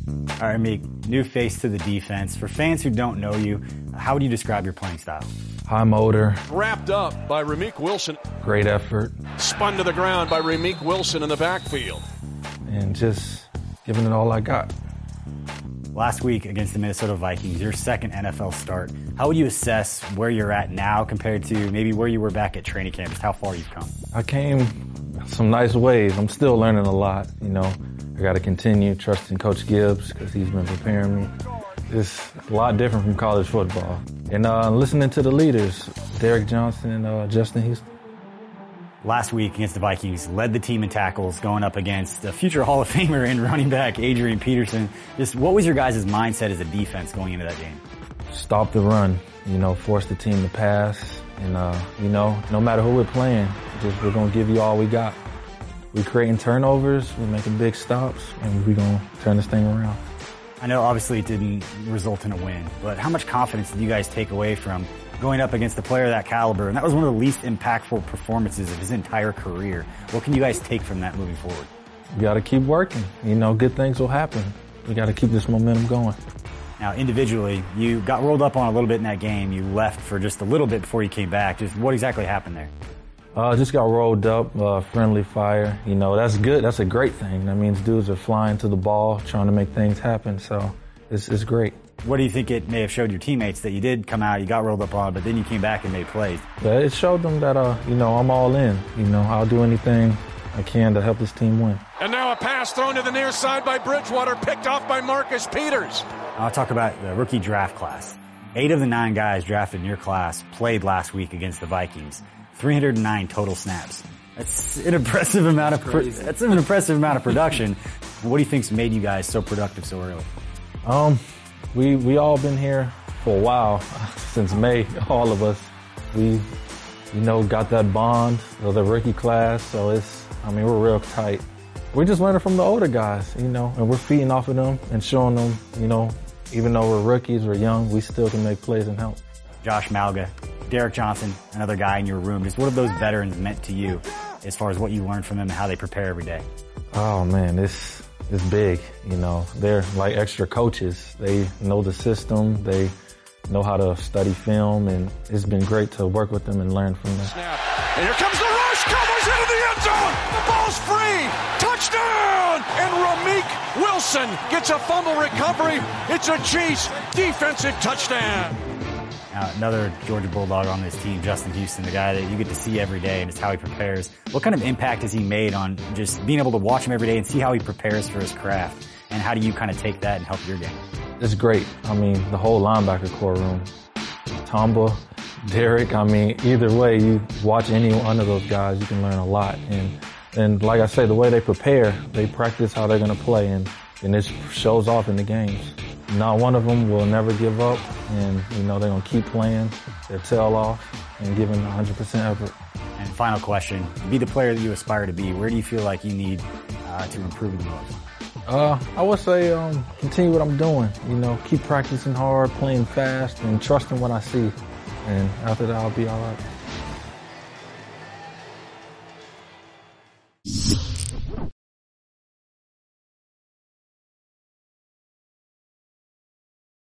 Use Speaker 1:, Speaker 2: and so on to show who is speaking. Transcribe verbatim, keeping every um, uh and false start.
Speaker 1: All right, Meek, new face to the defense. For fans who don't know you, how would you describe your playing style?
Speaker 2: High motor.
Speaker 3: Wrapped up by Ramik Wilson.
Speaker 2: Great effort.
Speaker 3: Spun to the ground by Ramik Wilson in the backfield.
Speaker 2: And just giving it all I got.
Speaker 1: Last week against the Minnesota Vikings, your second N F L start. How would you assess where you're at now compared to maybe where you were back at training camp, just how far you've come?
Speaker 2: I came some nice ways. I'm still learning a lot, you know. I got to continue trusting Coach Gibbs because he's been preparing me. It's a lot different from college football. And uh, listening to the leaders, Derek Johnson and uh, Justin Houston.
Speaker 1: Last week against the Vikings, led the team in tackles, going up against the future Hall of Famer and running back Adrian Peterson. Just what was your guys' mindset as a defense going into that game?
Speaker 2: Stop the run, you know, force the team to pass. And, uh, you know, no matter who we're playing, just we're going to give you all we got. We're creating turnovers, we're making big stops, and we're going to turn this thing around.
Speaker 1: I know obviously it didn't result in a win, but how much confidence did you guys take away from going up against a player of that caliber? And that was one of the least impactful performances of his entire career. What can you guys take from that moving forward?
Speaker 2: We got to keep working. You know, good things will happen. We got to keep this momentum going.
Speaker 1: Now, individually, you got rolled up on a little bit in that game. You left for just a little bit before you came back. Just what exactly happened there?
Speaker 2: Uh, just got rolled up, uh, friendly fire. You know, that's good. That's a great thing. That means dudes are flying to the ball, trying to make things happen. So it's, it's great.
Speaker 1: What do you think it may have showed your teammates that you did come out, you got rolled up on, but then you came back and made plays?
Speaker 2: But it showed them that, uh, you know, I'm all in. You know, I'll do anything I can to help this team win.
Speaker 3: And now a pass thrown to the near side by Bridgewater, picked off by Marcus Peters.
Speaker 1: I'll talk about the rookie draft class. Eight of the nine guys drafted in your class played last week against the Vikings. three hundred nine total snaps. That's an impressive amount of pro- that's an impressive amount of production. What do you think's made you guys so productive so early?
Speaker 2: Um, we we all been here for a while, since May. All of us, we you know got that bond of the rookie class. So it's I mean we're real tight. We're just learning from the older guys, you know, and we're feeding off of them and showing them, you know, even though we're rookies, we're young, we still can make plays and help.
Speaker 1: Josh Malga, Derek Johnson, another guy in your room. Just what have those veterans meant to you as far as what you learned from them and how they prepare every day?
Speaker 2: Oh man, it's, it's big. You know, they're like extra coaches. They know the system. They know how to study film, and it's been great to work with them and learn from them.
Speaker 3: Snap. And here comes the rush. Cowboys into the end zone. The ball's free. Touchdown. And Ramik Wilson gets a fumble recovery. It's a Chiefs defensive touchdown.
Speaker 1: Now, another Georgia Bulldog on this team, Justin Houston, the guy that you get to see every day and just how he prepares. What kind of impact has he made on just being able to watch him every day and see how he prepares for his craft? And how do you kind of take that and help your game?
Speaker 2: It's great. I mean, the whole linebacker core room. Tamba, Derek, I mean, either way, you watch any one of those guys, you can learn a lot. And, and like I say, the way they prepare, they practice how they're going to play, and, and it shows off in the games. Not one of them will never give up, and, you know, they're going to keep playing their tail off and giving one hundred percent effort.
Speaker 1: And final question, be the player that you aspire to be. Where do you feel like you need uh, to improve the most?
Speaker 2: Uh, I would say um, continue what I'm doing. You know, keep practicing hard, playing fast, and trusting what I see. And after that, I'll be all right.